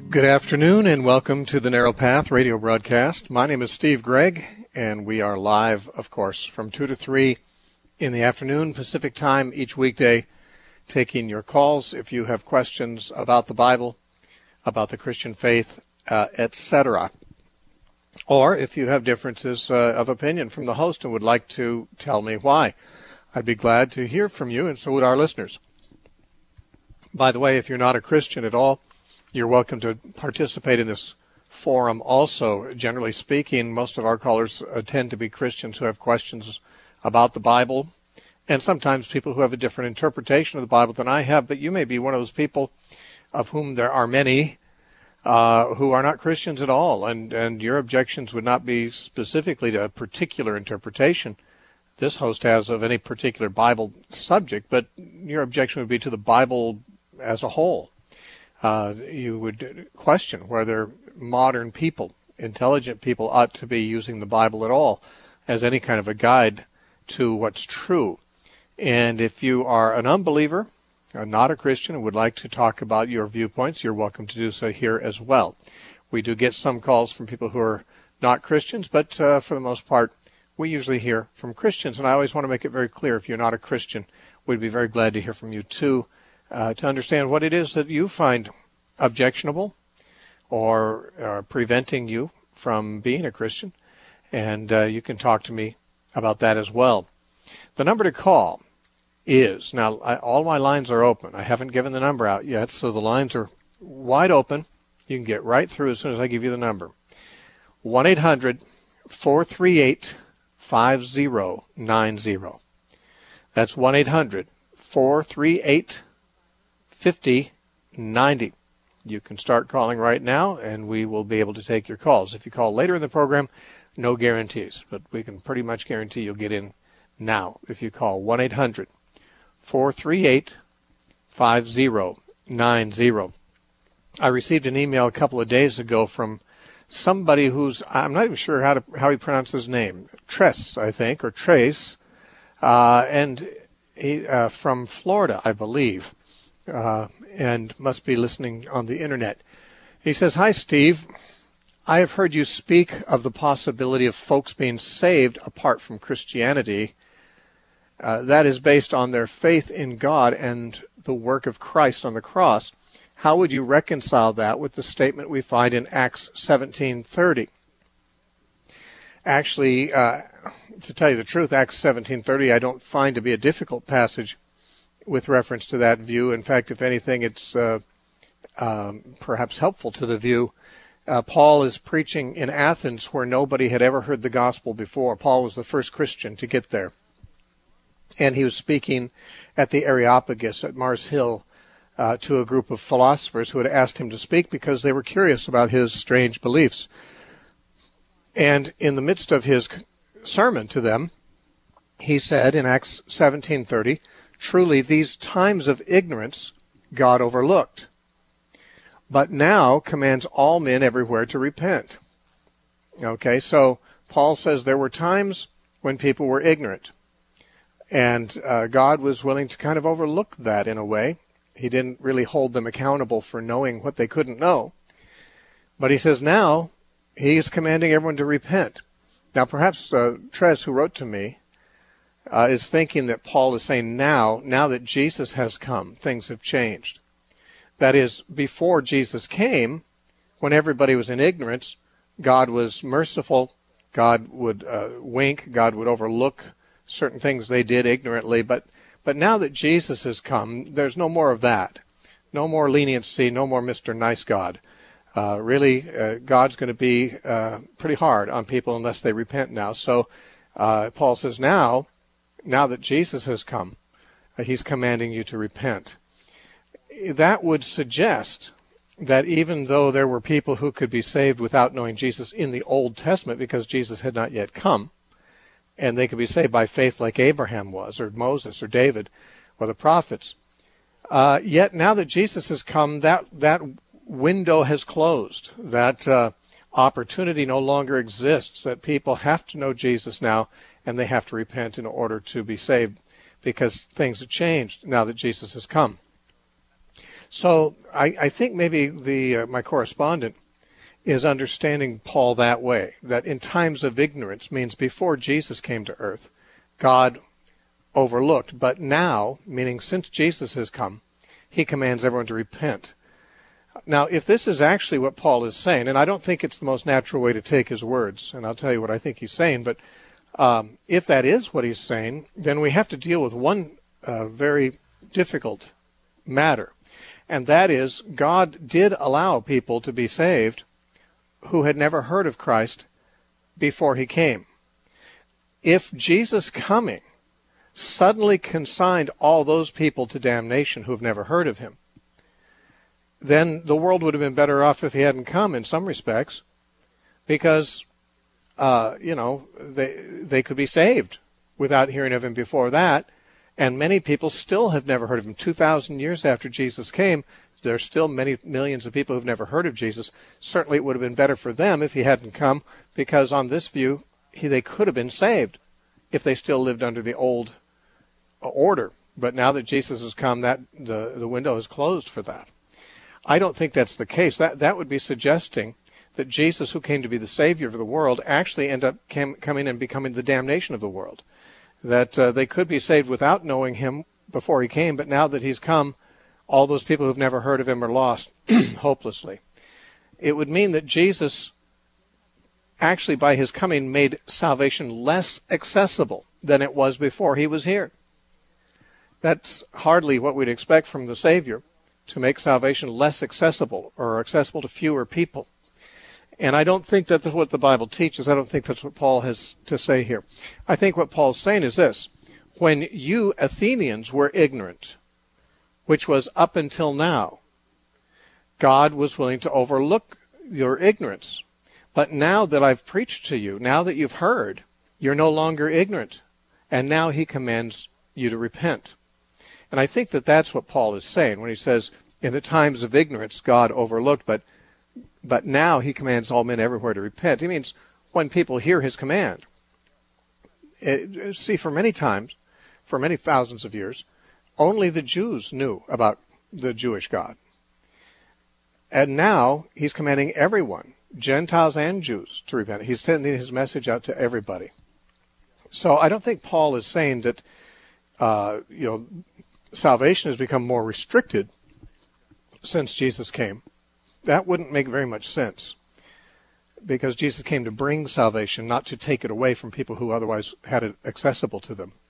Good afternoon and welcome to the Narrow Path radio broadcast. My name is Steve Gregg and we are live, of course, from 2 to 3 in the afternoon Pacific time each weekday, taking your calls if you have questions about the Bible, about the Christian faith, etc. Or if you have differences of opinion from the host and would like to tell me why. I'd be glad to hear from you, and so would our listeners. By the way, if you're not a Christian at all, you're welcome to participate in this forum also. Generally speaking, most of our callers tend to be Christians who have questions about the Bible, and sometimes people who have a different interpretation of the Bible than I have, but you may be one of those people of whom there are many who are not Christians at all, and your objections would not be specifically to a particular interpretation this host has of any particular Bible subject, but your objection would be to the Bible as a whole. You would question whether modern people, intelligent people, ought to be using the Bible at all as any kind of a guide to what's true. And if you are an unbeliever, not a Christian, and would like to talk about your viewpoints, you're welcome to do so here as well. We do get some calls from people who are not Christians, but for the most part, we usually hear from Christians. And I always want to make it very clear, if you're not a Christian, we'd be very glad to hear from you too, to understand what it is that you find objectionable or preventing you from being a Christian. And you can talk to me about that as well. The number to call is, now all my lines are open. I haven't given the number out yet, so the lines are wide open. You can get right through as soon as I give you the number. 1-800-438-5090. That's 1-800-438-5090. You can start calling right now, and we will be able to take your calls. If you call later in the program, no guarantees, but we can pretty much guarantee you'll get in now if you call 1-800-438-5090. I received an email a couple of days ago from somebody who's, I'm not even sure how he pronounced his name, Tress, I think, or Trace, and he from Florida, I believe, and must be listening on the internet. He says, "Hi, Steve. I have heard you speak of the possibility of folks being saved apart from Christianity. That is based on their faith in God and the work of Christ on the cross. How would you reconcile that with the statement we find in Acts 17:30? Actually, to tell you the truth, Acts 17:30 I don't find to be a difficult passage with reference to that view. In fact, if anything, it's perhaps helpful to the view. Paul is preaching in Athens where nobody had ever heard the gospel before. Paul was the first Christian to get there. And he was speaking at the Areopagus at Mars Hill to a group of philosophers who had asked him to speak because they were curious about his strange beliefs. And in the midst of his sermon to them, he said in Acts 17:30, "Truly these times of ignorance God overlooked, but now commands all men everywhere to repent." Okay, so Paul says there were times when people were ignorant, and God was willing to kind of overlook that in a way. He didn't really hold them accountable for knowing what they couldn't know. But he says now he is commanding everyone to repent. Now perhaps Trez, who wrote to me, is thinking that Paul is saying now that Jesus has come, things have changed. That is, before Jesus came, when everybody was in ignorance, God was merciful, God would wink, God would overlook certain things they did ignorantly, but now that Jesus has come, there's no more of that. No more leniency, no more Mr. Nice God. Really, God's going to be pretty hard on people unless they repent now. So Paul says now that Jesus has come, he's commanding you to repent. That would suggest that even though there were people who could be saved without knowing Jesus in the Old Testament because Jesus had not yet come, and they could be saved by faith like Abraham was, or Moses, or David, or the prophets. Yet now that Jesus has come, that window has closed. That opportunity no longer exists, that people have to know Jesus now, and they have to repent in order to be saved, because things have changed now that Jesus has come. So I think maybe my correspondent is understanding Paul that way, that in times of ignorance means before Jesus came to earth, God overlooked. But now, meaning since Jesus has come, he commands everyone to repent. Now, if this is actually what Paul is saying, and I don't think it's the most natural way to take his words, and I'll tell you what I think he's saying, but if that is what he's saying, then we have to deal with one very difficult matter, and that is God did allow people to be saved who had never heard of Christ before he came. If Jesus coming suddenly consigned all those people to damnation who have never heard of him, then the world would have been better off if he hadn't come in some respects, because, they could be saved without hearing of him before that, and many people still have never heard of him. 2,000 years after Jesus came, there's still many millions of people who've never heard of Jesus. Certainly it would have been better for them if he hadn't come, because on this view, they could have been saved if they still lived under the old order. But now that Jesus has come, that the window is closed for that. I don't think that's the case. That would be suggesting that Jesus, who came to be the Savior of the world, actually ended up coming and becoming the damnation of the world. That they could be saved without knowing him before he came, but now that he's come, all those people who've never heard of him are lost hopelessly. It would mean that Jesus actually, by his coming, made salvation less accessible than it was before he was here. That's hardly what we'd expect from the Savior, to make salvation less accessible or accessible to fewer people. And I don't think that's what the Bible teaches. I don't think that's what Paul has to say here. I think what Paul's saying is this: when you Athenians were ignorant, which was up until now, God was willing to overlook your ignorance. But now that I've preached to you, now that you've heard, you're no longer ignorant. And now he commands you to repent. And I think that that's what Paul is saying when he says, in the times of ignorance, God overlooked, but now he commands all men everywhere to repent. He means when people hear his command. See, for many times, for many thousands of years, only the Jews knew about the Jewish God. And now he's commanding everyone, Gentiles and Jews, to repent. He's sending his message out to everybody. So I don't think Paul is saying that salvation has become more restricted since Jesus came. That wouldn't make very much sense, because Jesus came to bring salvation, not to take it away from people who otherwise had it accessible to them.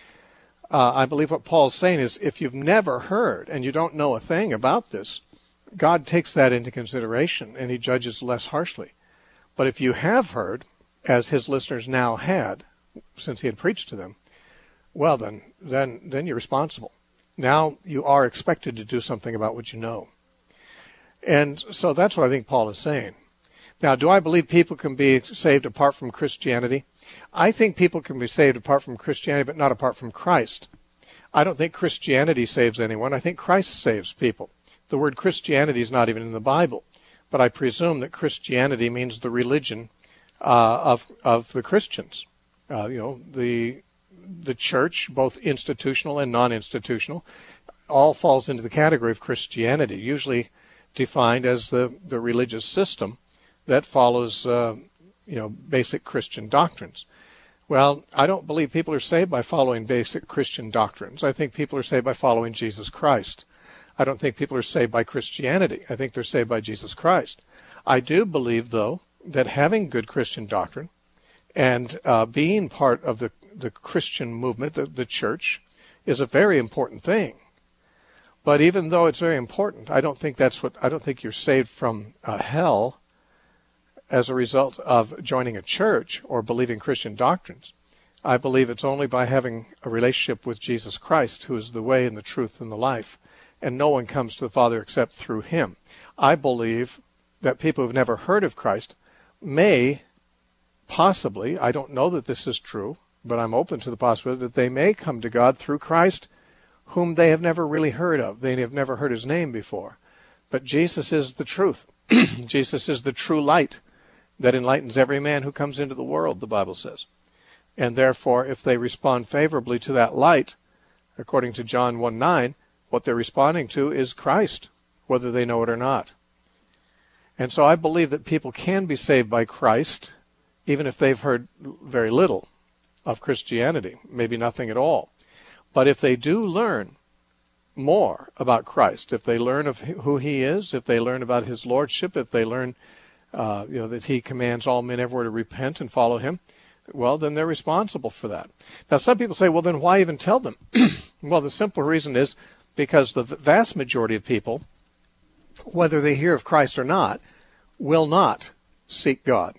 I believe what Paul's saying is, if you've never heard and you don't know a thing about this, God takes that into consideration and he judges less harshly. But if you have heard, as his listeners now had, since he had preached to them, well, then you're responsible. Now you are expected to do something about what you know. And so that's what I think Paul is saying. Now, do I believe people can be saved apart from Christianity? I think people can be saved apart from Christianity, but not apart from Christ. I don't think Christianity saves anyone. I think Christ saves people. The word Christianity is not even in the Bible, but I presume that Christianity means the religion of the Christians. The church, both institutional and non-institutional, all falls into the category of Christianity, usually defined as the religious system that follows basic Christian doctrines. Well, I don't believe people are saved by following basic Christian doctrines. I think people are saved by following Jesus Christ. I don't think people are saved by Christianity. I think they're saved by Jesus Christ. I do believe, though, that having good Christian doctrine and being part of the Christian movement, the church, is a very important thing. But even though it's very important, I don't think you're saved from hell as a result of joining a church or believing Christian doctrines. I believe it's only by having a relationship with Jesus Christ, who is the way and the truth and the life, and no one comes to the Father except through him. I believe that people who've never heard of Christ may possibly, I don't know that this is true, but I'm open to the possibility that they may come to God through Christ, whom they have never really heard of. They have never heard his name before. But Jesus is the truth. Jesus is the true light that enlightens every man who comes into the world, the Bible says. And therefore, if they respond favorably to that light, according to John 1:9, what they're responding to is Christ. whether they know it or not. And so I believe that people can be saved by Christ, even if they've heard very little of Christianity, maybe nothing at all. But if they do learn more about Christ, if they learn of who he is, if they learn about his lordship, if they learn that he commands all men everywhere to repent and follow him, well, then they're responsible for that. Now, some people say, well, then why even tell them? Well, the simple reason is because the vast majority of people, whether they hear of Christ or not, will not seek God.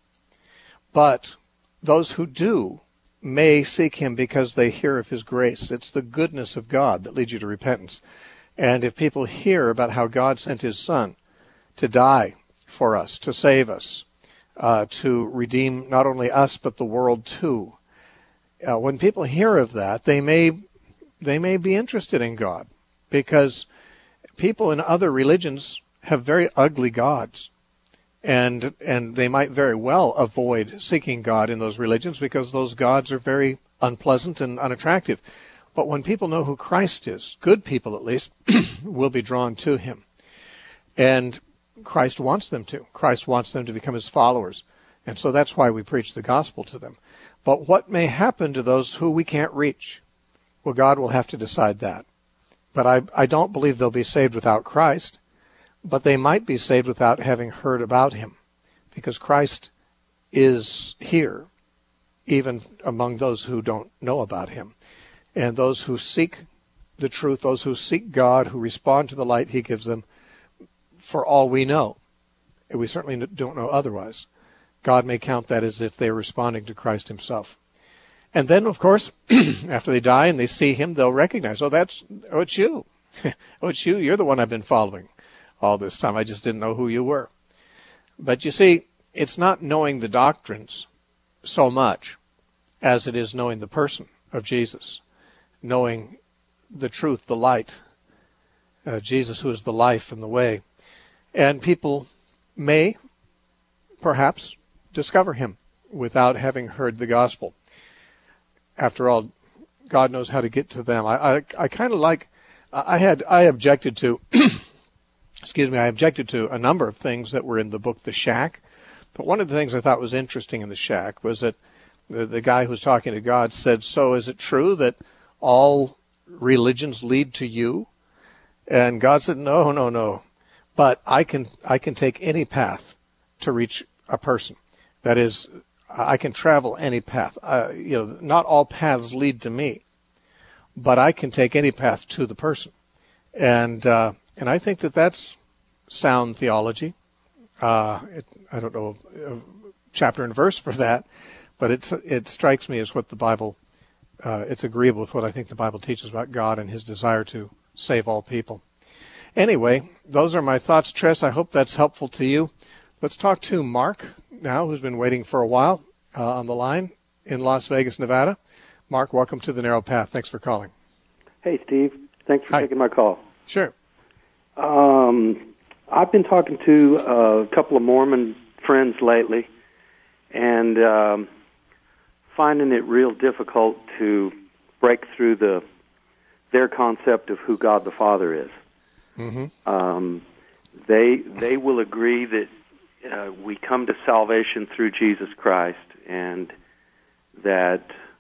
But those who do may seek him because they hear of his grace. It's the goodness of God that leads you to repentance. And if people hear about how God sent his Son to die for us, to save us, to redeem not only us but the world too, when people hear of that, they may be interested in God, because people in other religions have very ugly gods. And they might very well avoid seeking God in those religions because those gods are very unpleasant and unattractive. But when people know who Christ is, good people at least, will be drawn to him. And Christ wants them to. Christ wants them to become his followers. And so that's why we preach the gospel to them. But what may happen to those who we can't reach? Well, God will have to decide that. But I don't believe they'll be saved without Christ. But they might be saved without having heard about him, because Christ is here, even among those who don't know about him. And those who seek the truth, those who seek God, who respond to the light he gives them, for all we know, and we certainly don't know otherwise, God may count that as if they're responding to Christ himself. And then, of course, after they die and they see him, they'll recognize, it's you. It's you. You're the one I've been following all this time. I just didn't know who you were. But you see, it's not knowing the doctrines so much as it is knowing the person of Jesus, knowing the truth, the light, Jesus who is the life and the way. And people may, perhaps, discover him without having heard the gospel. After all, God knows how to get to them. I kind of like, I objected to I objected to a number of things that were in the book The Shack. But one of the things I thought was interesting in The Shack was that the guy who was talking to God said, so is it true that all religions lead to you? And God said, no. But I can take any path to reach a person. That is, I can travel any path. Not all paths lead to me, but I can take any path to the person. And I think that that's sound theology. I don't know a chapter and verse for that, but it strikes me as what the Bible, it's agreeable with what I think the Bible teaches about God and his desire to save all people. Anyway, those are my thoughts, Tress. I hope that's helpful to you. Let's talk to Mark now, who's been waiting for a while on the line in Las Vegas, Nevada. Mark, welcome to The Narrow Path. Thanks for calling. Hey, Steve. Thanks for taking my call. Sure. I've been talking to a couple of Mormon friends lately, and finding it real difficult to break through their concept of who God the Father is. Mm-hmm. They will agree that we come to salvation through Jesus Christ, and that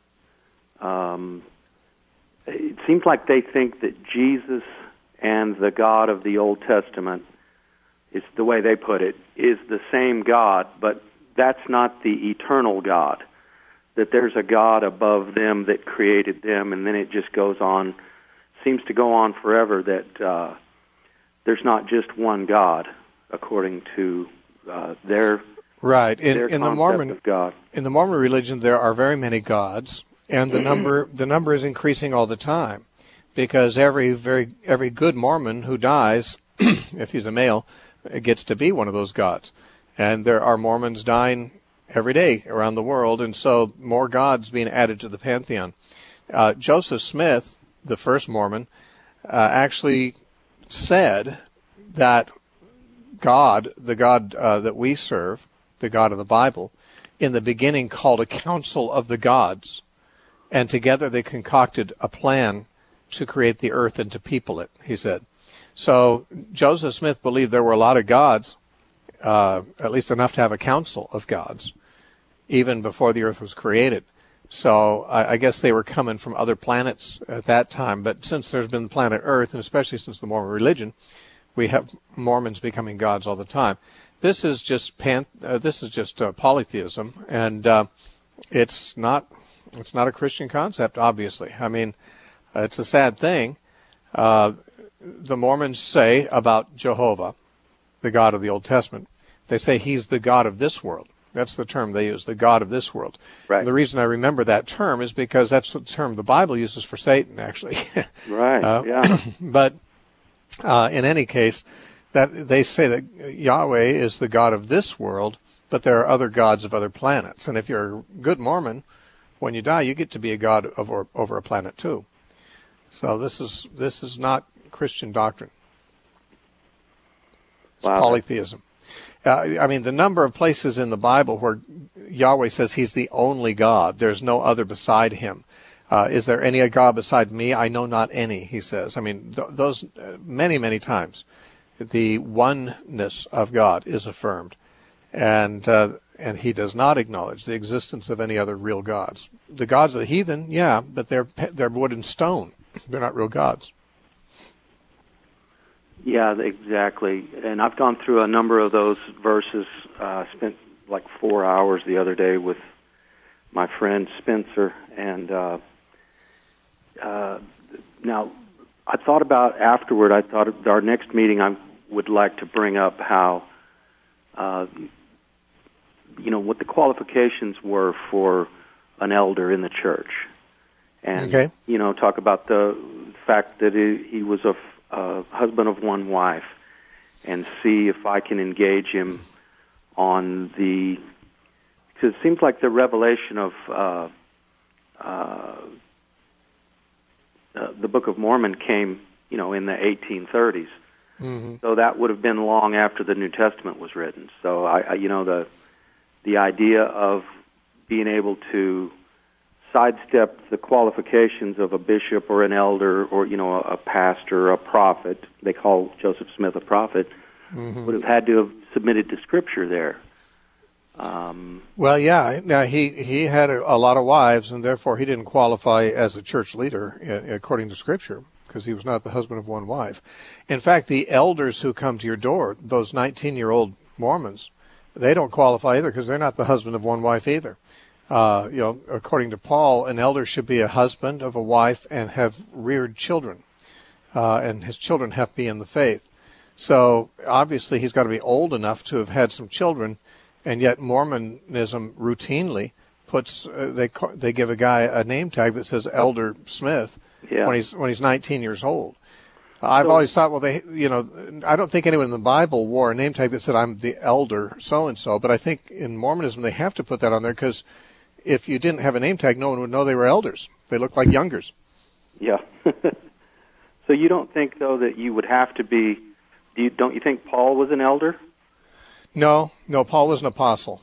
it seems like they think that Jesus and the God of the Old Testament, is the way they put it, is the same God, but that's not the eternal God. That there's a God above them that created them, and then it just goes on, seems to go on forever, that there's not just one God, according to their right. Their in the Mormon of God. In the Mormon religion, there are very many gods, and the number is increasing all the time, because every good Mormon who dies, if he's a male, gets to be one of those gods. And there are Mormons dying every day around the world, and so more gods being added to the pantheon. Joseph Smith, the first Mormon, actually said that God, the God that we serve, the God of the Bible, in the beginning called a council of the gods, and together they concocted a plan to create the earth and to people it, he said. So Joseph Smith believed there were a lot of gods, at least enough to have a council of gods, even before the earth was created. So I guess they were coming from other planets at that time. But since there's been the planet Earth, and especially since the Mormon religion, we have Mormons becoming gods all the time. This is just polytheism, and it's not a Christian concept, obviously. I mean, it's a sad thing. The Mormons say about Jehovah, the God of the Old Testament, they say he's the God of this world. That's the term they use, the God of this world. Right. And the reason I remember that term is because that's the term the Bible uses for Satan, actually. Right, yeah. But in any case, that they say that Yahweh is the God of this world, but there are other gods of other planets. And if you're a good Mormon, when you die, you get to be a god over a planet too. So this is not Christian doctrine. It's polytheism. I mean, the number of places in the Bible where Yahweh says he's the only God, there's no other beside him. Is there any God beside me? I know not any, he says. I mean, those many, many times, the oneness of God is affirmed. And he does not acknowledge the existence of any other real gods. The gods of the heathen, yeah, but they're wood and stone. They're not real gods. Yeah, exactly. And I've gone through a number of those verses. Spent like 4 hours the other day with my friend Spencer. And now, I thought about afterward, I thought at our next meeting I would like to bring up how, what the qualifications were for an elder in the church. And, okay. Talk about the fact that he was a husband of one wife, and see if I can engage him on because it seems like the revelation of the Book of Mormon came, in the 1830s. Mm-hmm. So that would have been long after the New Testament was written. So the idea of being able to sidestep the qualifications of a bishop or an elder or, a pastor, a prophet, they call Joseph Smith a prophet, mm-hmm. would have had to have submitted to Scripture there. Well, yeah. Now, he had a lot of wives, and therefore he didn't qualify as a church leader according to Scripture, because he was not the husband of one wife. In fact, the elders who come to your door, those 19-year-old Mormons, they don't qualify either, because they're not the husband of one wife either. According to Paul, an elder should be a husband of a wife and have reared children, and his children have to be in the faith. So obviously he's got to be old enough to have had some children, and yet Mormonism routinely puts they give a guy a name tag that says Elder Smith when he's 19 years old. I've always thought, well, I don't think anyone in the Bible wore a name tag that said I'm the elder so and so, but I think in Mormonism they have to put that on there because if you didn't have a name tag, no one would know they were elders. They looked like youngers. Yeah. So you don't think, though, that you would have to be, don't you think Paul was an elder? No, Paul was an apostle.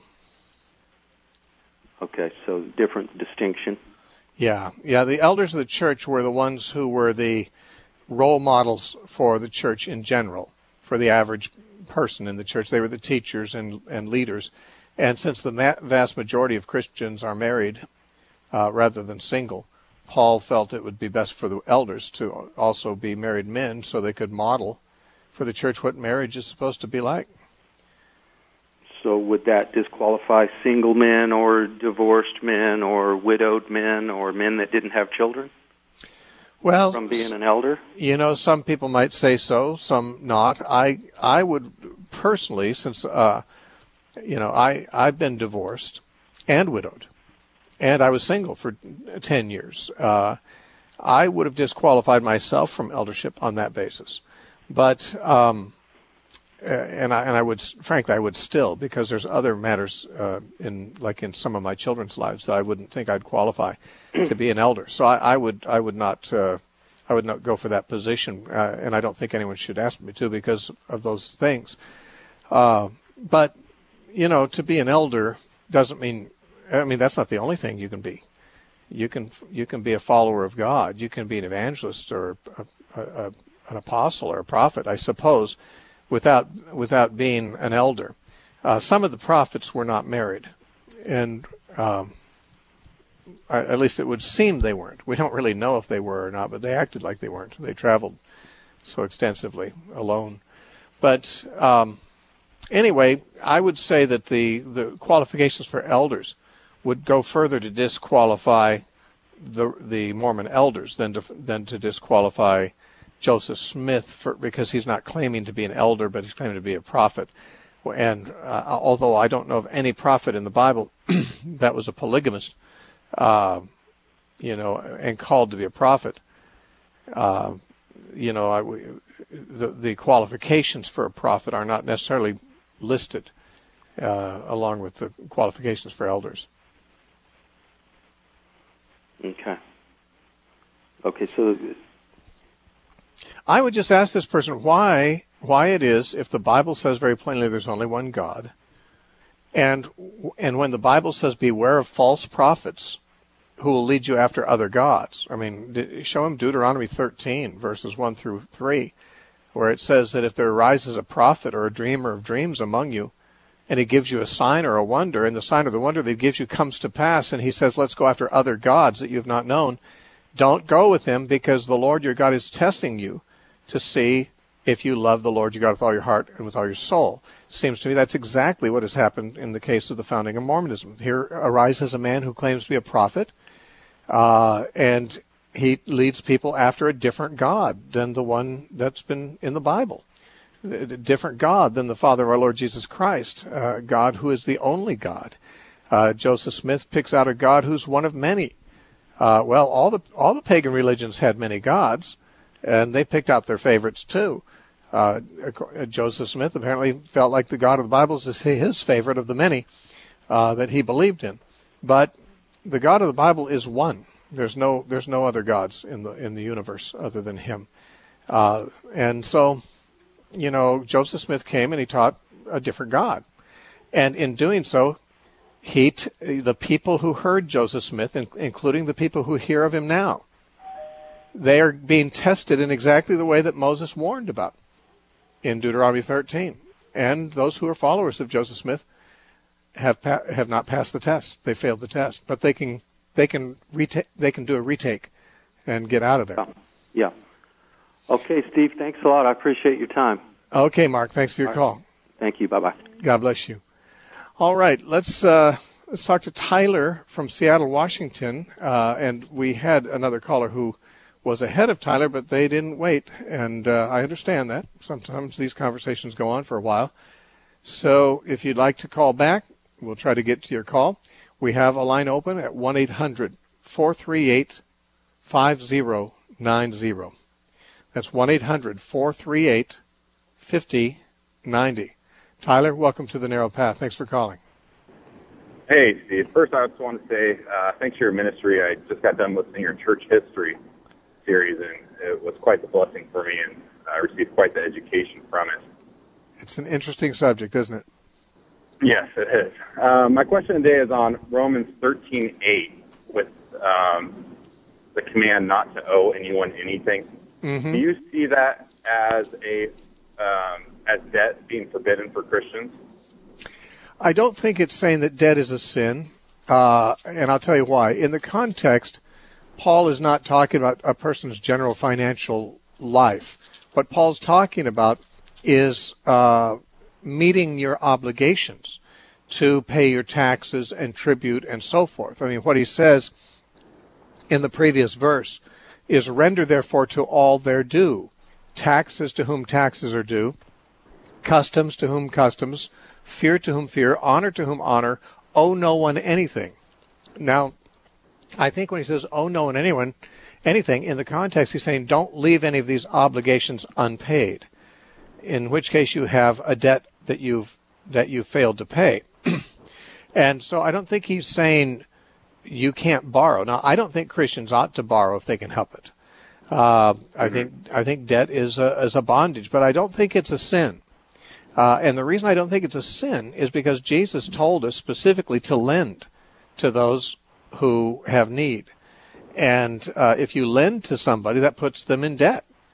Okay, so different distinction. Yeah, the elders of the church were the ones who were the role models for the church in general, for the average person in the church. They were the teachers and leaders. And since the vast majority of Christians are married rather than single, Paul felt it would be best for the elders to also be married men so they could model for the church what marriage is supposed to be like. So would that disqualify single men or divorced men or widowed men or men that didn't have children from being an elder? Some people might say so, some not. I would personally, since I've been divorced and widowed, and I was single for 10 years. I would have disqualified myself from eldership on that basis. But, I would, frankly, I would still, because there's other matters in some of my children's lives that I wouldn't think I'd qualify to be an elder. So I would not go for that position, and I don't think anyone should ask me to because of those things. But to be an elder doesn't mean, that's not the only thing you can be. You can be a follower of God. You can be an evangelist or a an apostle or a prophet, I suppose, without being an elder. Some of the prophets were not married, and at least it would seem they weren't. We don't really know if they were or not, but they acted like they weren't. They traveled so extensively alone. But anyway, I would say that the qualifications for elders would go further to disqualify the Mormon elders than to disqualify Joseph Smith because he's not claiming to be an elder, but he's claiming to be a prophet. And although I don't know of any prophet in the Bible that was a polygamist, and called to be a prophet, the qualifications for a prophet are not necessarily listed along with the qualifications for elders. Okay, so I would just ask this person why it is, if the Bible says very plainly there's only one God, and when the Bible says beware of false prophets who will lead you after other gods. I mean, show him Deuteronomy 13, verses 1 through 3, where it says that if there arises a prophet or a dreamer of dreams among you, and he gives you a sign or a wonder, and the sign or the wonder that he gives you comes to pass, and he says, let's go after other gods that you have not known, don't go with him, because the Lord your God is testing you to see if you love the Lord your God with all your heart and with all your soul. Seems to me that's exactly what has happened in the case of the founding of Mormonism. Here arises a man who claims to be a prophet, and he leads people after a different God than the one that's been in the Bible. A different God than the Father of our Lord Jesus Christ, God who is the only God. Joseph Smith picks out a God who's one of many. Well, all the pagan religions had many gods, and they picked out their favorites too. Joseph Smith apparently felt like the God of the Bible is his favorite of the many that he believed in. But the God of the Bible is one. There's no other gods in the universe other than him. And so, Joseph Smith came and he taught a different God. And in doing so, the people who heard Joseph Smith, including the people who hear of him now, they are being tested in exactly the way that Moses warned about in Deuteronomy 13. And those who are followers of Joseph Smith have not passed the test. They failed the test, but they can do a retake and get out of there. Yeah. Okay, Steve, thanks a lot. I appreciate your time. Okay, Mark, thanks for your call. Thank you. Bye-bye. God bless you. All right, let's talk to Tyler from Seattle, Washington. And we had another caller who was ahead of Tyler, but they didn't wait. And I understand that. Sometimes these conversations go on for a while. So if you'd like to call back, we'll try to get to your call. We have a line open at 1-800-438-5090. That's 1-800-438-5090. Tyler, welcome to The Narrow Path. Thanks for calling. Hey, Steve. First, I just want to say thanks for your ministry. I just got done listening to your church history series, and it was quite the blessing for me, and I received quite the education from it. It's an interesting subject, isn't it? Yes, it is. My question today is on Romans 13:8 with the command not to owe anyone anything. Mm-hmm. Do you see that as as debt being forbidden for Christians? I don't think it's saying that debt is a sin, and I'll tell you why. In the context, Paul is not talking about a person's general financial life. What Paul's talking about is meeting your obligations to pay your taxes and tribute and so forth. I mean, what he says in the previous verse is, render therefore to all their due, taxes to whom taxes are due, customs to whom customs, fear to whom fear, honor to whom honor, owe no one anything. Now, I think when he says owe no one anything, in the context he's saying don't leave any of these obligations unpaid, in which case you have a debt that you've failed to pay. And so I don't think he's saying you can't borrow. Now, I don't think Christians ought to borrow if they can help it. I think debt is a bondage, but I don't think it's a sin. And the reason I don't think it's a sin is because Jesus told us specifically to lend to those who have need. And if you lend to somebody, that puts them in debt.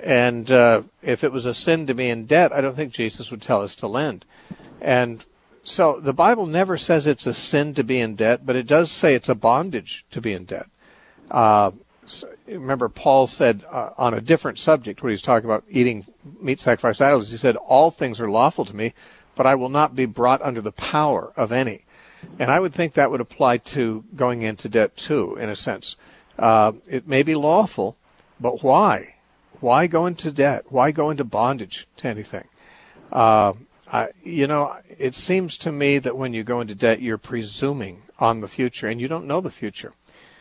And if it was a sin to be in debt, I don't think Jesus would tell us to lend. And so the Bible never says it's a sin to be in debt, but it does say it's a bondage to be in debt. So remember, Paul said on a different subject, when he's talking about eating meat sacrificed to idols, he said, all things are lawful to me, but I will not be brought under the power of any. And I would think that would apply to going into debt too, in a sense. It may be lawful, but why? Why go into debt? Why go into bondage to anything? It seems to me that when you go into debt, you're presuming on the future, and you don't know the future.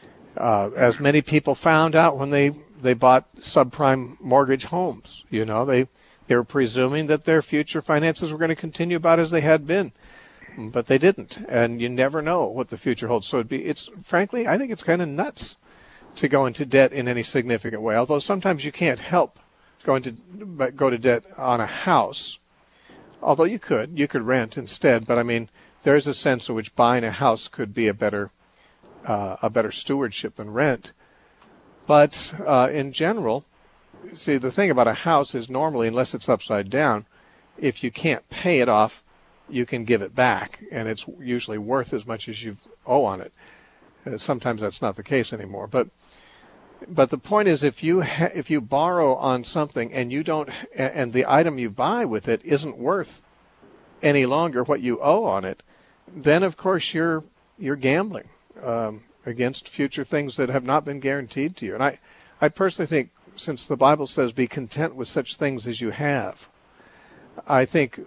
As many people found out when they bought subprime mortgage homes, they were presuming that their future finances were going to continue about as they had been, but they didn't, and you never know what the future holds. So frankly, I think it's kind of nuts to go into debt in any significant way. Although sometimes you can't help go to debt on a house. Although you could rent instead. But I mean, there's a sense in which buying a house could be a better stewardship than rent. But in general, see, the thing about a house is normally, unless it's upside down, if you can't pay it off, you can give it back, and it's usually worth as much as you owe on it. Sometimes that's not the case anymore. But the point is, if you borrow on something and you don't, and the item you buy with it isn't worth any longer what you owe on it, then of course you're gambling against future things that have not been guaranteed to you. And I personally think, since the Bible says be content with such things as you have, I think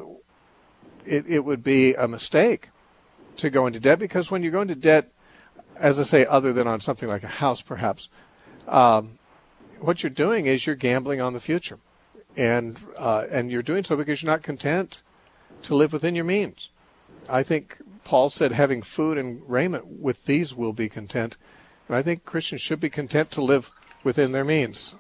it would be a mistake to go into debt, because when you go into debt, as I say, other than on something like a house perhaps, what you're doing is you're gambling on the future. And you're doing so because you're not content to live within your means. I think Paul said, having food and raiment, with these will be content. And I think Christians should be content to live within their means.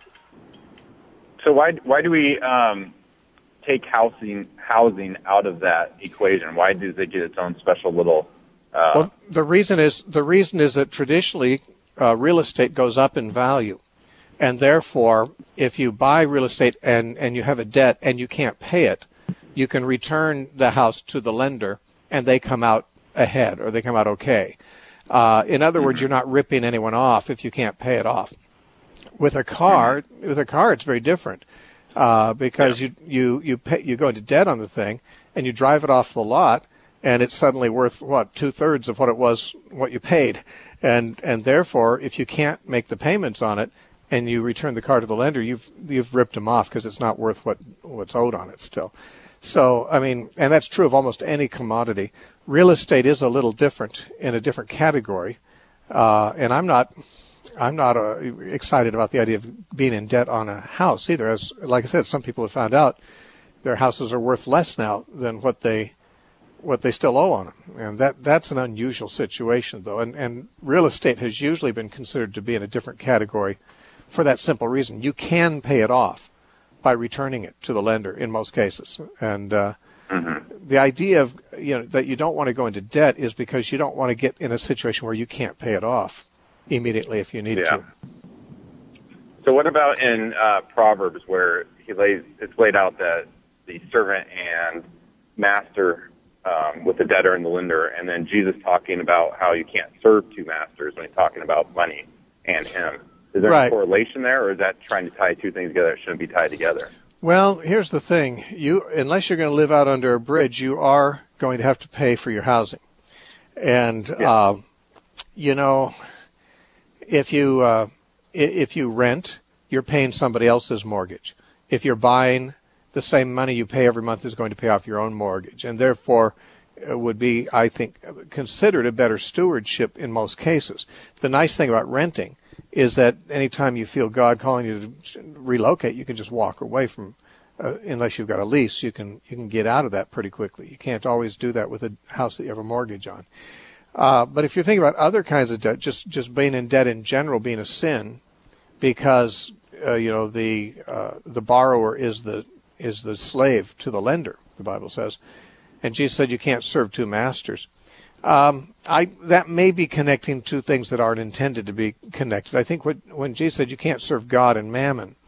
So why do we take housing out of that equation? Why does it get its own special little... Well, the reason is that traditionally real estate goes up in value, and therefore, if you buy real estate and you have a debt and you can't pay it, you can return the house to the lender, and they come out ahead, or they come out okay. In other words, you're not ripping anyone off if you can't pay it off. With a car, it's very different, because you go into debt on the thing and you drive it off the lot, and it's suddenly worth, 2/3 of what it was, what you paid. And therefore, if you can't make the payments on it and you return the car to the lender, you've ripped them off, because it's not worth what's owed on it still. So, I mean, and that's true of almost any commodity. Real estate is a little different, in a different category. And I'm not excited about the idea of being in debt on a house either. As, like I said, some people have found out their houses are worth less now than what they still owe on them. And that's an unusual situation, though. And real estate has usually been considered to be in a different category for that simple reason. You can pay it off by returning it to the lender in most cases. And the idea of that you don't want to go into debt is because you don't want to get in a situation where you can't pay it off immediately if you need to. So what about in Proverbs, where it's laid out that the servant and master, with the debtor and the lender, and then Jesus talking about how you can't serve two masters when he's talking about money and him. Is there a correlation there, or is that trying to tie two things together that shouldn't be tied together? Well, here's the thing. Unless you're going to live out under a bridge, you are going to have to pay for your housing. And, if you rent, you're paying somebody else's mortgage. If you're buying, the same money you pay every month is going to pay off your own mortgage. And therefore, it would be, I think, considered a better stewardship in most cases. The nice thing about renting is that anytime you feel God calling you to relocate, you can just walk away from, unless you've got a lease, you can get out of that pretty quickly. You can't always do that with a house that you have a mortgage on. But if you think about other kinds of debt, just being in debt in general being a sin, because the borrower is the slave to the lender, the Bible says, and Jesus said you can't serve two masters. That may be connecting two things that aren't intended to be connected. I think when Jesus said you can't serve God and mammon,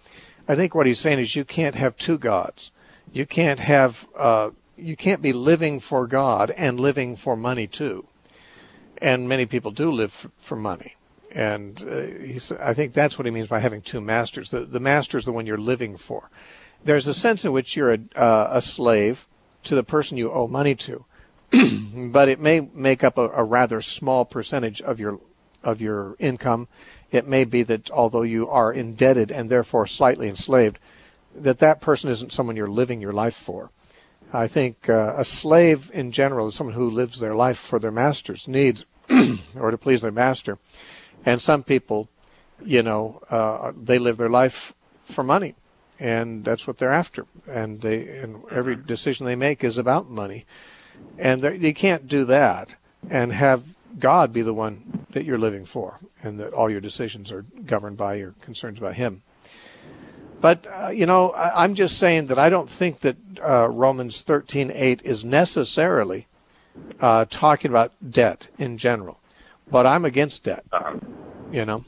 I think what he's saying is you can't have two gods. You can't be living for God and living for money too. And many people do live for money. And I think that's what he means by having two masters. The master is the one you're living for. There's a sense in which you're a slave to the person you owe money to, but it may make up a rather small percentage of your income. It may be that although you are indebted and therefore slightly enslaved, that person isn't someone you're living your life for. I think a slave in general is someone who lives their life for their master's needs or to please their master. And some people, they live their life for money, and that's what they're after. And every decision they make is about money. And you can't do that and have God be the one that you're living for, and that all your decisions are governed by your concerns about Him. But, I'm just saying that I don't think that Romans 13:8 is necessarily talking about debt in general. But I'm against debt, I am.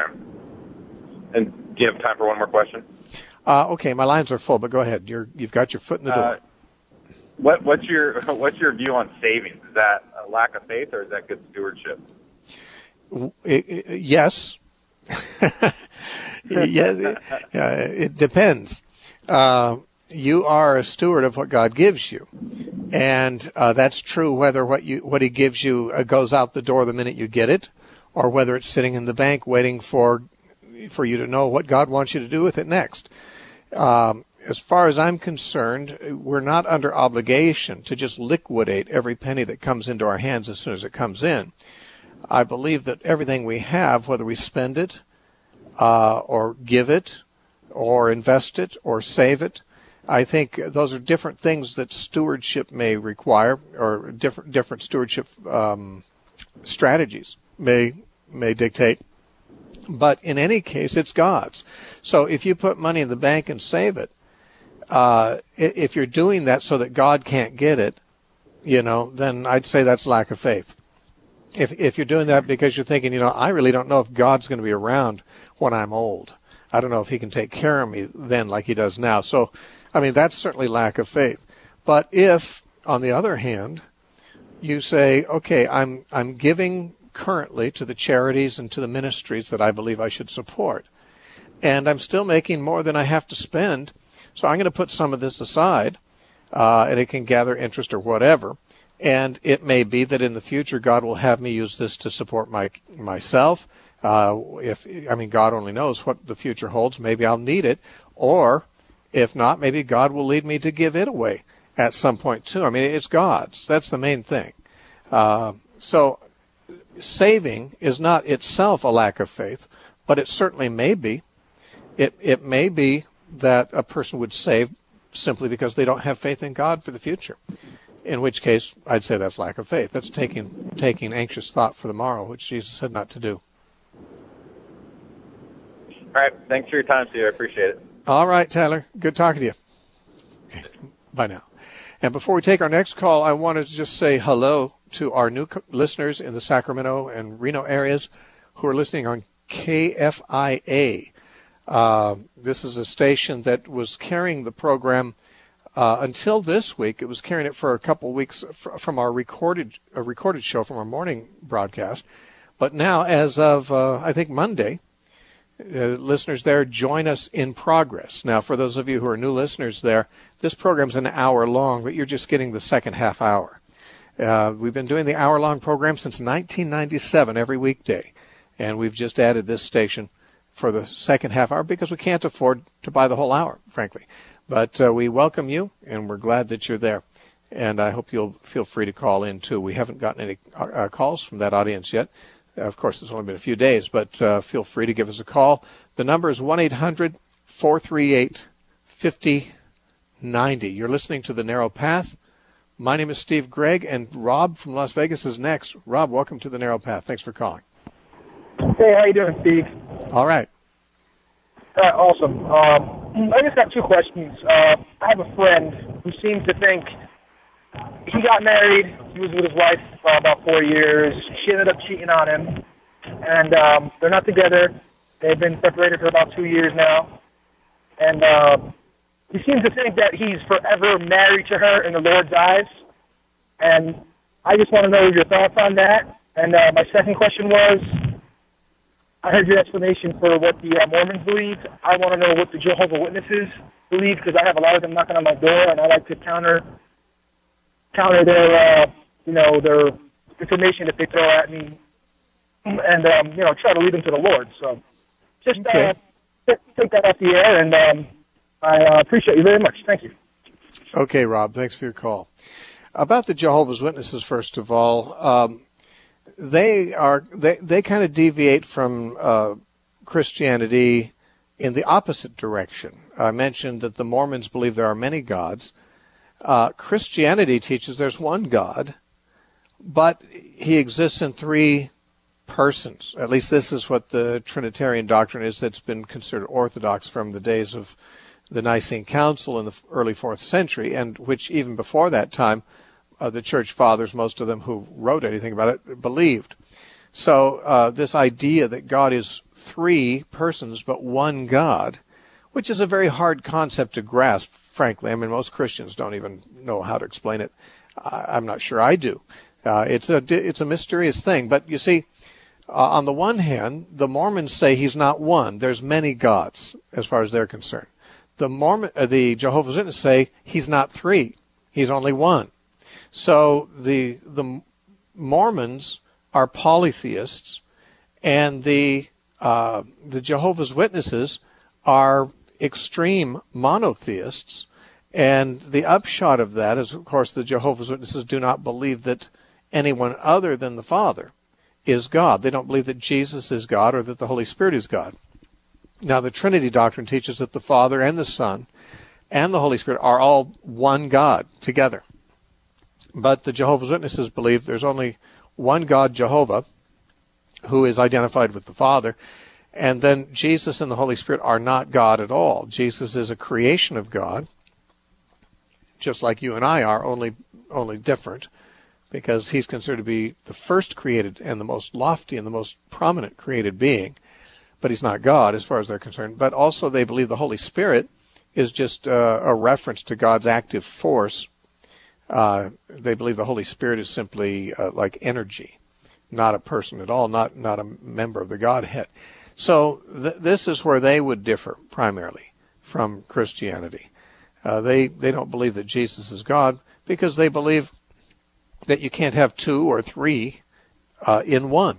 And do you have time for one more question? Okay, my lines are full, but go ahead. You've got your foot in the door. What's your view on savings? Is that a lack of faith or is that good stewardship? Yes. It depends. You are a steward of what God gives you, and that's true whether what He gives you goes out the door the minute you get it, or whether it's sitting in the bank waiting for you to know what God wants you to do with it next. As far as I'm concerned, we're not under obligation to just liquidate every penny that comes into our hands as soon as it comes in. I believe that everything we have, whether we spend it, or give it, or invest it, or save it, I think those are different things that stewardship may require, or different stewardship strategies may dictate. But in any case, it's God's. So if you put money in the bank and save it, if you're doing that so that God can't get it, then I'd say that's lack of faith. If you're doing that because you're thinking, I really don't know if God's going to be around when I'm old. I don't know if He can take care of me then like He does now. So, that's certainly lack of faith. But if, on the other hand, you say, okay, I'm giving currently to the charities and to the ministries that I believe I should support, and I'm still making more than I have to spend, so I'm going to put some of this aside, and it can gather interest or whatever. And it may be that in the future God will have me use this to support myself. God only knows what the future holds. Maybe I'll need it, or if not, maybe God will lead me to give it away at some point too. It's God's. That's the main thing. So saving is not itself a lack of faith, but it certainly may be. It may be that a person would save simply because they don't have faith in God for the future. In which case, I'd say that's lack of faith. That's taking anxious thought for the morrow, which Jesus said not to do. All right. Thanks for your time, Steve. I appreciate it. All right, Tyler. Good talking to you. Okay. Bye now. And before we take our next call, I wanted to just say hello to our new listeners in the Sacramento and Reno areas who are listening on KFIA. This is a station that was carrying the program until this week. It was carrying it for a couple of weeks from our recorded show from our morning broadcast. But now, as of, I think, Monday, listeners there join us in progress. Now, for those of you who are new listeners there, this program's an hour long, but you're just getting the second half hour. We've been doing the hour-long program since 1997, every weekday. And we've just added this station for the second half hour because we can't afford to buy the whole hour, frankly. But we welcome you, and we're glad that you're there. And I hope you'll feel free to call in, too. We haven't gotten any calls from that audience yet. Of course, it's only been a few days, but feel free to give us a call. The number is 1-800-438-5090. You're listening to The Narrow Path. My name is Steve Gregg, and Rob from Las Vegas is next. Rob, welcome to The Narrow Path. Thanks for calling. Hey, how you doing, Steve? All right. Awesome. I just got two questions. I have a friend who seems to think he got married. He was with his wife for about 4 years. She ended up cheating on him, and they're not together. They've been separated for about 2 years now. and he seems to think that he's forever married to her in the Lord's eyes. And I just want to know your thoughts on that. And my second question was, I heard your explanation for what the Mormons believe. I want to know what the Jehovah's Witnesses believe, because I have a lot of them knocking on my door, and I like to counter their their information that they throw at me, and try to lead them to the Lord. So just take that off the air, and I appreciate you very much. Thank you. Okay, Rob, thanks for your call. About the Jehovah's Witnesses, first of all, they kind of deviate from Christianity in the opposite direction. I mentioned that the Mormons believe there are many gods. Christianity teaches there's one God, but he exists in three persons. At least this is what the Trinitarian doctrine is that's been considered orthodox from the days of the Nicene Council in the early 4th century, and which even before that time, the church fathers, most of them who wrote anything about it, believed. So this idea that God is three persons but one God, which is a very hard concept to grasp, frankly. I mean, most Christians don't even know how to explain it. I'm not sure I do. It's a mysterious thing. But you see, on the one hand, the Mormons say he's not one. There's many gods, as far as they're concerned. The Jehovah's Witnesses say he's not three. He's only one. So the Mormons are polytheists, and the Jehovah's Witnesses are extreme monotheists. And the upshot of that is, of course, the Jehovah's Witnesses do not believe that anyone other than the Father is God. They don't believe that Jesus is God or that the Holy Spirit is God. Now, the Trinity doctrine teaches that the Father and the Son and the Holy Spirit are all one God together. But the Jehovah's Witnesses believe there's only one God, Jehovah, who is identified with the Father, and then Jesus and the Holy Spirit are not God at all. Jesus is a creation of God, just like you and I are, only different, because he's considered to be the first created and the most lofty and the most prominent created being. But he's not God as far as they're concerned. But also they believe the Holy Spirit is just a reference to God's active force. They believe the Holy Spirit is simply like energy, not a person at all, not a member of the Godhead. So this is where they would differ primarily from Christianity. They don't believe that Jesus is God because they believe that you can't have two or three in one.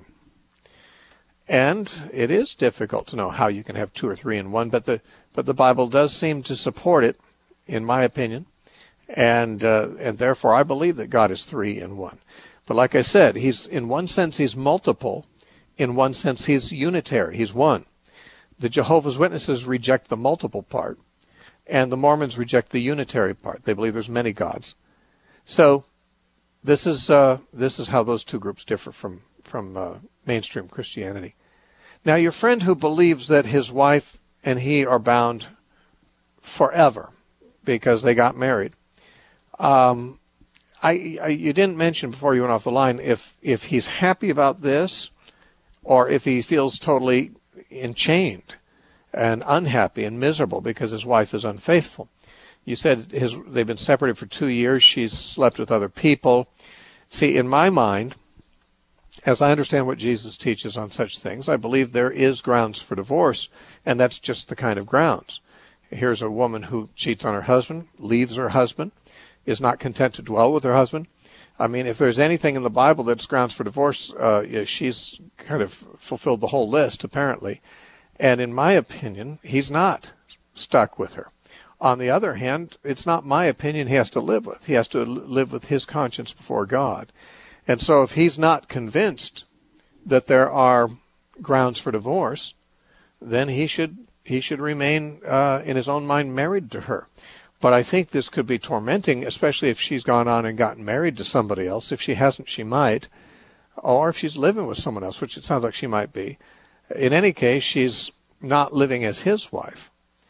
And it is difficult to know how you can have two or three in one, but the Bible does seem to support it, in my opinion, and therefore I believe that God is three in one. But like I said, he's in one sense he's multiple, in one sense he's unitary, he's one. The Jehovah's Witnesses reject the multiple part, and the Mormons reject the unitary part. They believe there's many gods. So this is how those two groups differ from mainstream Christianity. Now, your friend who believes that his wife and he are bound forever because they got married, you didn't mention before you went off the line if he's happy about this or if he feels totally enchained and unhappy and miserable because his wife is unfaithful. You said they've been separated for 2 years. She's slept with other people. See, in my mind, as I understand what Jesus teaches on such things, I believe there is grounds for divorce, and that's just the kind of grounds. Here's a woman who cheats on her husband, leaves her husband, is not content to dwell with her husband. I mean, if there's anything in the Bible that's grounds for divorce, she's kind of fulfilled the whole list, apparently. And in my opinion, he's not stuck with her. On the other hand, it's not my opinion he has to live with. He has to live with his conscience before God. And so if he's not convinced that there are grounds for divorce, then he should remain in his own mind married to her. But I think this could be tormenting, especially if she's gone on and gotten married to somebody else. If she hasn't, she might. Or if she's living with someone else, which it sounds like she might be. In any case, she's not living as his wife.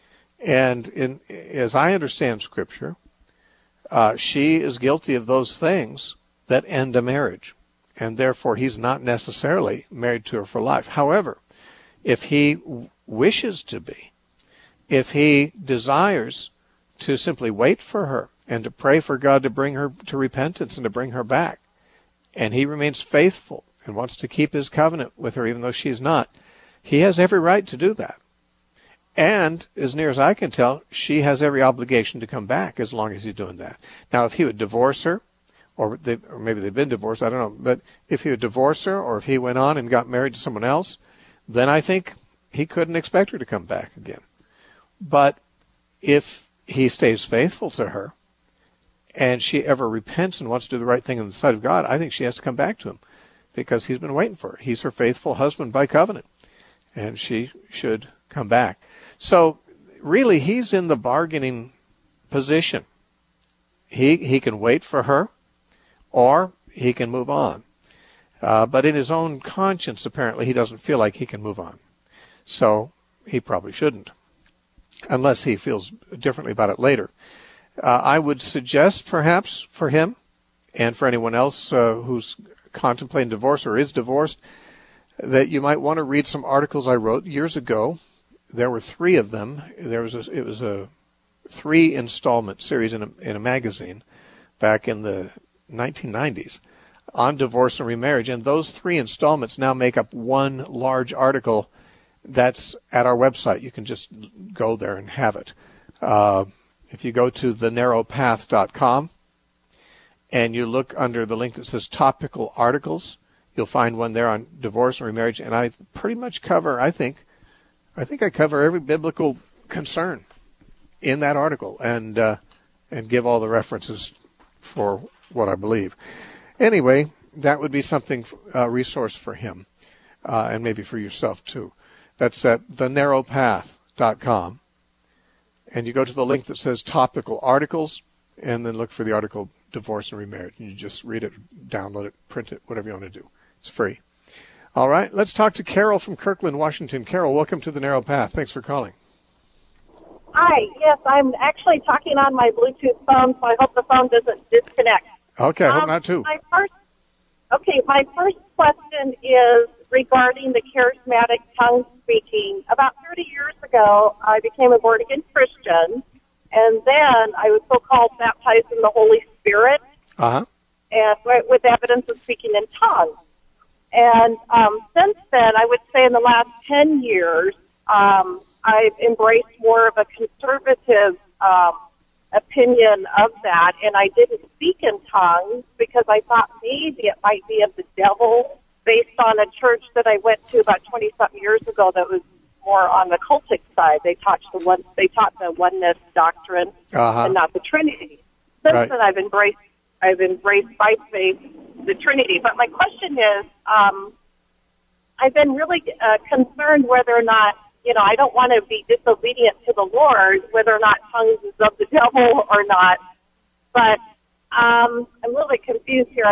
And as I understand Scripture, she is guilty of those things that end a marriage. And therefore, he's not necessarily married to her for life. However, if he wishes to be, if he desires to simply wait for her and to pray for God to bring her to repentance and to bring her back, and he remains faithful and wants to keep his covenant with her even though she's not, he has every right to do that. And, as near as I can tell, she has every obligation to come back as long as he's doing that. Now, if he would divorce her, or maybe they've been divorced, I don't know, but if he would divorce her, or if he went on and got married to someone else, then I think he couldn't expect her to come back again. But if he stays faithful to her, and she ever repents and wants to do the right thing in the sight of God, I think she has to come back to him, because he's been waiting for her. He's her faithful husband by covenant, and she should come back. So, really, he's in the bargaining position. He can wait for her, or he can move on. But in his own conscience, apparently, he doesn't feel like he can move on. So, he probably shouldn't, unless he feels differently about it later. I would suggest, perhaps, for him, and for anyone else who's contemplating divorce or is divorced, that you might want to read some articles I wrote years ago. There were 3 of them. It was a 3-installment series in a magazine back in the 1990s on divorce and remarriage, and those 3 installments now make up one large article that's at our website. You can just go there and have it. If you go to thenarrowpath.com and you look under the link that says topical articles, you'll find one there on divorce and remarriage, and I pretty much cover, I think I cover every biblical concern in that article, and give all the references for what I believe. Anyway, that would be something, resource for him, and maybe for yourself too. That's at thenarrowpath.com, and you go to the link that says topical articles, and then look for the article divorce and remarriage, and you just read it, download it, print it, whatever you want to do. It's free. All right, let's talk to Carol from Kirkland, Washington. Carol, welcome to The Narrow Path. Thanks for calling. Hi, yes, I'm actually talking on my Bluetooth phone, so I hope the phone doesn't disconnect. Okay, I hope not too. My first question is regarding the charismatic tongue speaking. About 30 years ago, I became a born-again Christian, and then I was so-called baptized in the Holy Spirit, and with evidence of speaking in tongues. And since then, I would say in the last 10 years, I've embraced more of a conservative opinion of that, and I didn't speak in tongues because I thought maybe it might be of the devil, based on a church that I went to about 20-something years ago that was more on the cultic side. They taught the oneness doctrine and not the Trinity. Since then, I've embraced by faith the Trinity. But my question is, I've been really concerned whether or not, I don't want to be disobedient to the Lord, whether or not tongues is of the devil or not. But I'm a little bit confused here.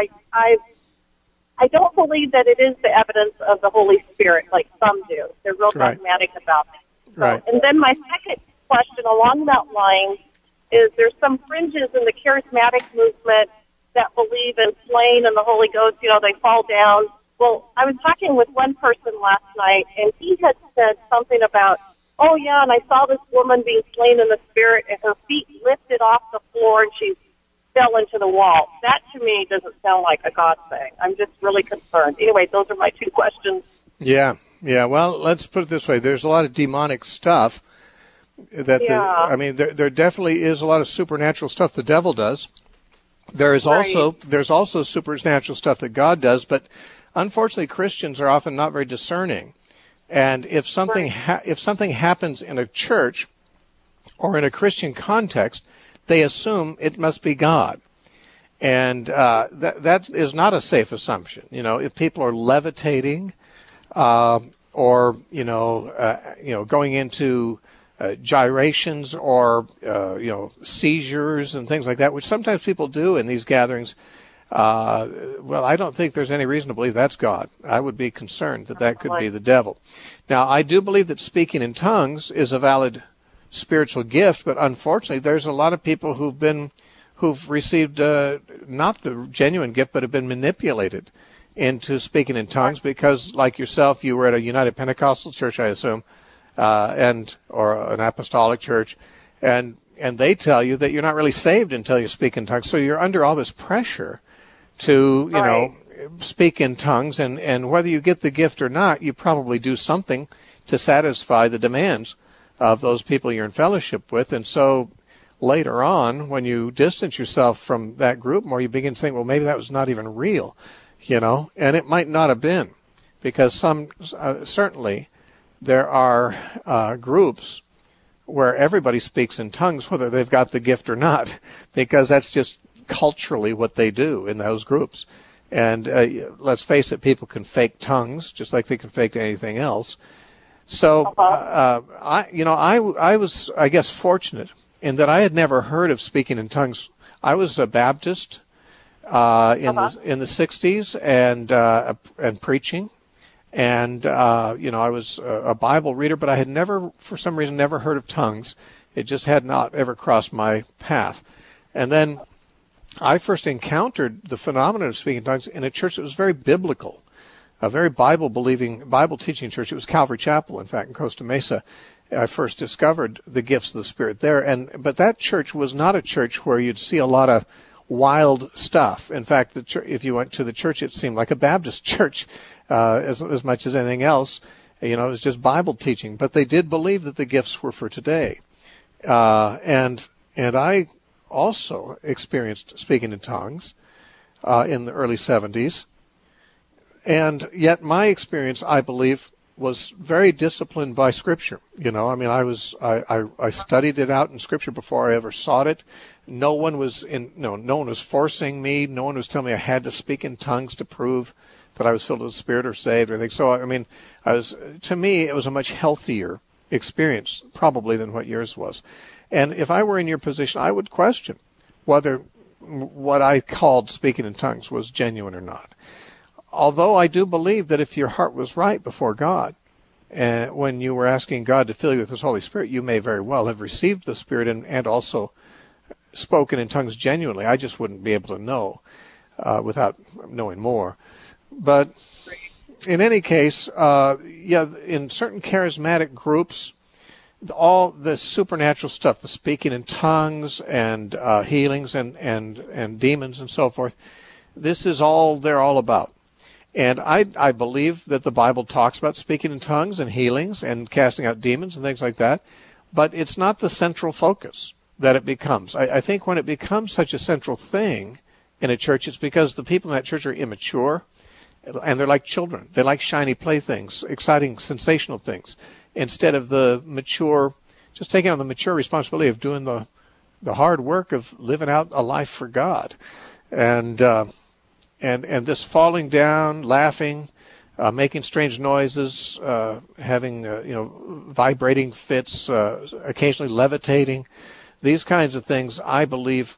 I don't believe that it is the evidence of the Holy Spirit like some do. They're real dogmatic about it. So, and then my second question along that line is there's some fringes in the charismatic movement that believe in slain and the Holy Ghost, they fall down. Well, I was talking with one person last night, and he had said something about, oh, yeah, and I saw this woman being slain in the Spirit, and her feet lifted off the floor, and she fell into the wall. That, to me, doesn't sound like a God thing. I'm just really concerned. Anyway, those are my 2 questions. Yeah. Well, let's put it this way. There's a lot of demonic stuff that, there definitely is a lot of supernatural stuff the devil does. There's also supernatural stuff that God does, but unfortunately Christians are often not very discerning. And if something happens in a church or in a Christian context, they assume it must be God. And that is not a safe assumption. If people are levitating or going into gyrations or seizures and things like that, which sometimes people do in these gatherings, well, I don't think there's any reason to believe that's God. I would be concerned that could be the devil. Now, I do believe that speaking in tongues is a valid spiritual gift, but unfortunately, there's a lot of people who've received not the genuine gift, but have been manipulated into speaking in tongues because, like yourself, you were at a United Pentecostal church, I assume, or an apostolic church, and they tell you that you're not really saved until you speak in tongues. So you're under all this pressure to, speak in tongues, and whether you get the gift or not, you probably do something to satisfy the demands of those people you're in fellowship with. And so later on, when you distance yourself from that group more, you begin to think, well, maybe that was not even real, and it might not have been, because certainly there are groups where everybody speaks in tongues, whether they've got the gift or not, because that's just culturally what they do in those groups. And let's face it, people can fake tongues just like they can fake anything else. So I was, I guess, fortunate in that I had never heard of speaking in tongues. I was a Baptist in the 60s and preaching. And, I was a Bible reader, but I had never, for some reason, never heard of tongues. It just had not ever crossed my path. And then I first encountered the phenomenon of speaking in tongues in a church that was very biblical, a very Bible-believing, Bible-teaching church. It was Calvary Chapel, in fact, in Costa Mesa. I first discovered the gifts of the Spirit there. But that church was not a church where you'd see a lot of wild stuff. In fact, if you went to the church, it seemed like a Baptist church. As much as anything else, it was just Bible teaching. But they did believe that the gifts were for today. And I also experienced speaking in tongues in the early 70s. And yet my experience, I believe, was very disciplined by Scripture. I studied it out in Scripture before I ever sought it. No one was forcing me. No one was telling me I had to speak in tongues to prove that I was filled with the Spirit or saved or anything. So, to me, it was a much healthier experience probably than what yours was. And if I were in your position, I would question whether what I called speaking in tongues was genuine or not. Although I do believe that if your heart was right before God, and when you were asking God to fill you with His Holy Spirit, you may very well have received the Spirit and also spoken in tongues genuinely. I just wouldn't be able to know without knowing more. But in any case, in certain charismatic groups, all the supernatural stuff, the speaking in tongues and healings and demons and so forth, this is all they're all about. And I believe that the Bible talks about speaking in tongues and healings and casting out demons and things like that, but it's not the central focus that it becomes. I think when it becomes such a central thing in a church, it's because the people in that church are immature, and they're like children. They like shiny playthings, exciting, sensational things, instead of the mature, just taking on the mature responsibility of doing the hard work of living out a life for God. And this falling down, laughing, making strange noises, having vibrating fits, occasionally levitating, these kinds of things, I believe,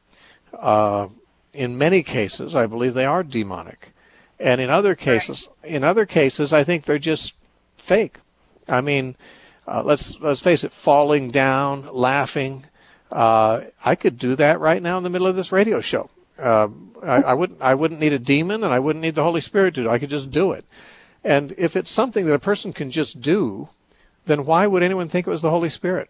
in many cases, I believe they are demonic. And in other cases, I think they're just fake. I mean, let's face it, falling down, laughing. I could do that right now in the middle of this radio show. I wouldn't need a demon, and I wouldn't need the Holy Spirit to do it. I could just do it. And if it's something that a person can just do, then why would anyone think it was the Holy Spirit?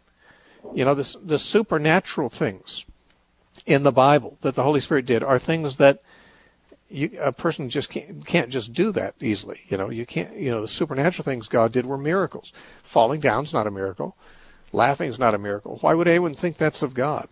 The supernatural things in the Bible that the Holy Spirit did are things that a person just can't just do that easily. You can't. The supernatural things God did were miracles. Falling down's not a miracle. Laughing's not a miracle. Why would anyone think that's of God?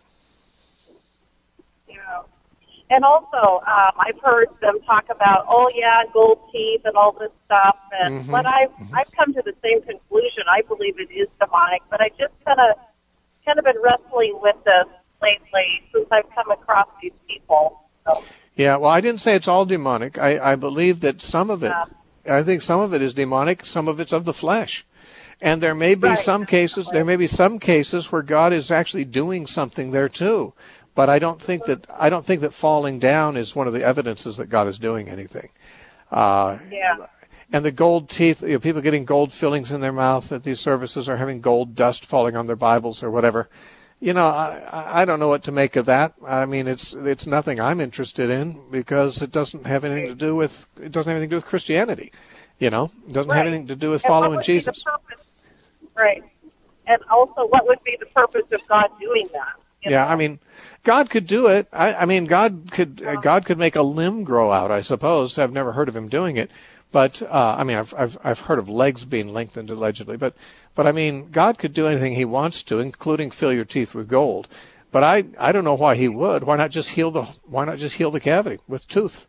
Yeah. And also, I've heard them talk about, gold teeth and all this stuff. And but I've come to the same conclusion. I believe it is demonic. But I just kind of been wrestling with this lately since I've come across these people. So. Yeah, well, I didn't say it's all demonic. I believe that some of it, I think some of it is demonic, some of it's of the flesh. And there may be some cases where God is actually doing something there too. But I don't think that falling down is one of the evidences that God is doing anything. And the gold teeth, people getting gold fillings in their mouth at these services, or having gold dust falling on their Bibles or whatever. I don't know what to make of that. I mean, it's nothing I'm interested in, because it doesn't have anything to do with Christianity. It doesn't have anything to do with following Jesus. Right. And also, what would be the purpose of God doing that? Yeah, I mean, God could do it. I mean, God could make a limb grow out, I suppose. I've never heard of him doing it, but I mean, I've heard of legs being lengthened allegedly, but I mean, God could do anything he wants to, including fill your teeth with gold. But I don't know why he would. Why not just heal the cavity with tooth?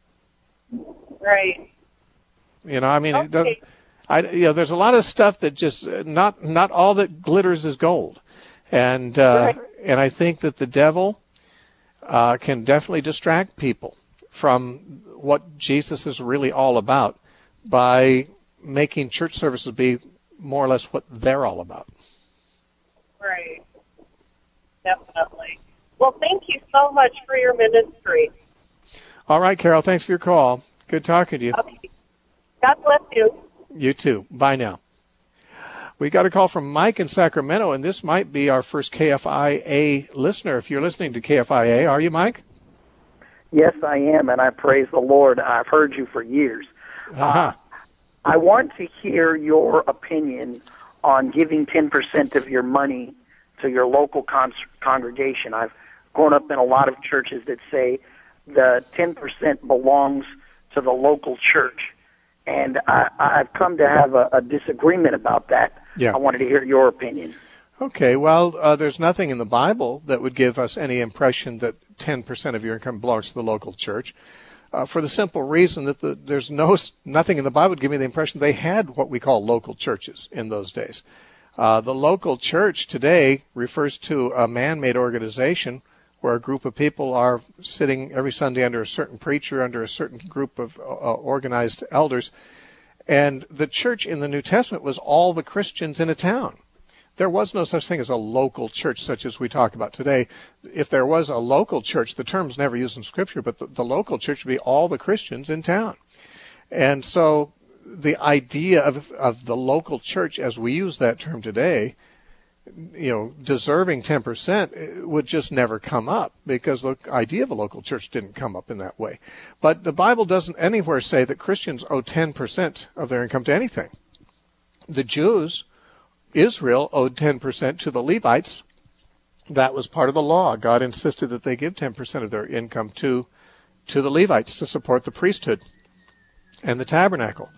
Right. You know, I mean, Okay. There's a lot of stuff that just not all that glitters is gold, and Right. and I think that the devil can definitely distract people from what Jesus is really all about by making church services be more or less what they're all about. Right. Definitely. Well, thank you so much for your ministry. All right, Carol, thanks for your call. Good talking to you. Okay. God bless you. You too. Bye now. We got a call from Mike in Sacramento, and this might be our first KFIA listener. If you're listening to KFIA, are you, Mike? Yes, I am, and I praise the Lord. I've heard you for years. Uh-huh. I want to hear your opinion on giving 10% of your money to your local congregation. I've grown up in a lot of churches that say the 10% belongs to the local church. And I've come to have a disagreement about that. Yeah. I wanted to hear your opinion. Okay, well, there's nothing in the Bible that would give us any impression that 10% of your income belongs to the local church, for the simple reason that there's nothing in the Bible would give me the impression they had what we call local churches in those days. The local church today refers to a man-made organization where a group of people are sitting every Sunday under a certain preacher, under a certain group of organized elders. And the church in the New Testament was all the Christians in a town. There was no such thing as a local church such as we talk about today. If there was a local church, the term's never used in Scripture, but the local church would be all the Christians in town. And so the idea of the local church as we use that term today, deserving 10% would just never come up because the idea of a local church didn't come up in that way. But the Bible doesn't anywhere say that Christians owe 10% of their income to anything. The Jews, Israel, owed 10% to the Levites. That was part of the law. God insisted that they give 10% of their income to the Levites to support the priesthood and the tabernacle.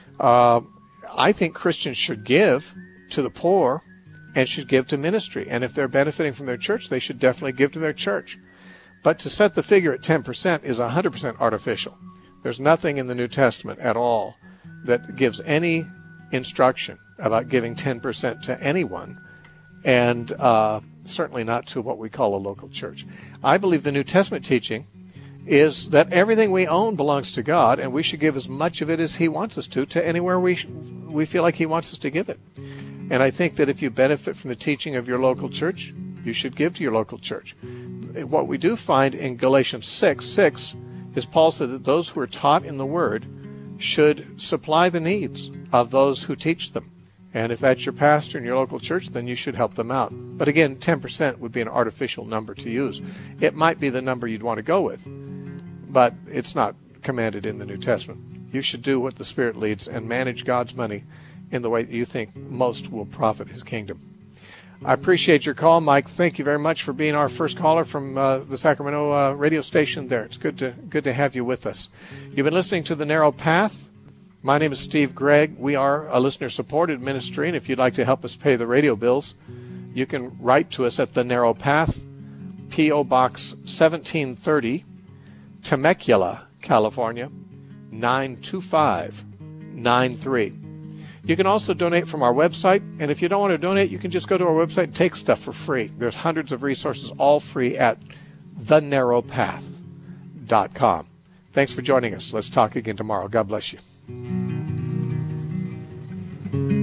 I think Christians should give to the poor and should give to ministry. And if they're benefiting from their church, they should definitely give to their church. But to set the figure at 10% is 100% artificial. There's nothing in the New Testament at all that gives any instruction about giving 10% to anyone, and certainly not to what we call a local church. I believe the New Testament teaching is that everything we own belongs to God, and we should give as much of it as He wants us to anywhere we feel like He wants us to give it. And I think that if you benefit from the teaching of your local church, you should give to your local church. What we do find in Galatians 6 is Paul said that those who are taught in the Word should supply the needs of those who teach them. And if that's your pastor in your local church, then you should help them out. But again, 10% would be an artificial number to use. It might be the number you'd want to go with, but it's not commanded in the New Testament. You should do what the Spirit leads and manage God's money in the way that you think most will profit His kingdom. I appreciate your call, Mike. Thank you very much for being our first caller from the Sacramento radio station there. It's good to have you with us. You've been listening to The Narrow Path. My name is Steve Gregg. We are a listener-supported ministry, and if you'd like to help us pay the radio bills, you can write to us at The Narrow Path, P.O. Box 1730, Temecula, California, 92593. You can also donate from our website, and if you don't want to donate, you can just go to our website and take stuff for free. There's hundreds of resources, all free at thenarrowpath.com. Thanks for joining us. Let's talk again tomorrow. God bless you.